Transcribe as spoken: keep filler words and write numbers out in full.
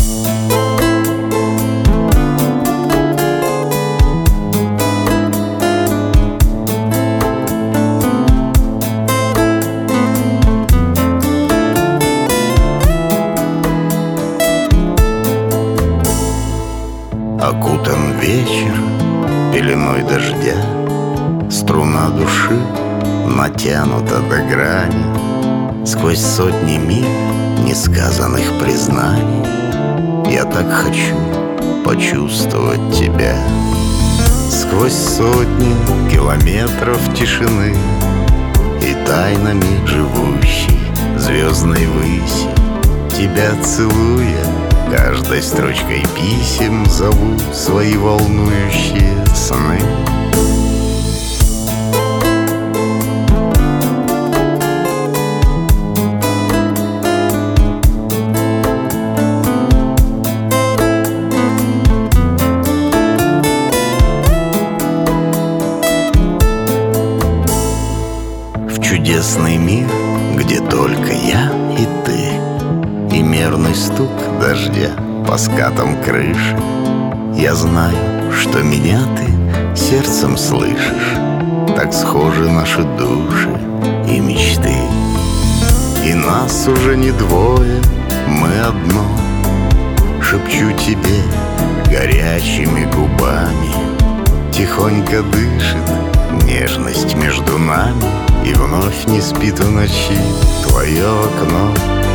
Окутан вечер пеленой дождя, струна души натянута до грани. Сквозь сотни миль несказанных признаний я так хочу почувствовать тебя. Сквозь сотни километров тишины и тайнами живущей звездной выси, тебя целуя, каждой строчкой писем зову свои волнующие сны. В чудесный мир, где только я и ты, и мерный стук дождя по скатам крыши, я знаю, что меня ты сердцем слышишь. Так схожи наши души и мечты, и нас уже не двое, мы одно. Шепчу тебе горячими губами, тихонько дышит нежность между нами, и вновь не спит в ночи твое окно.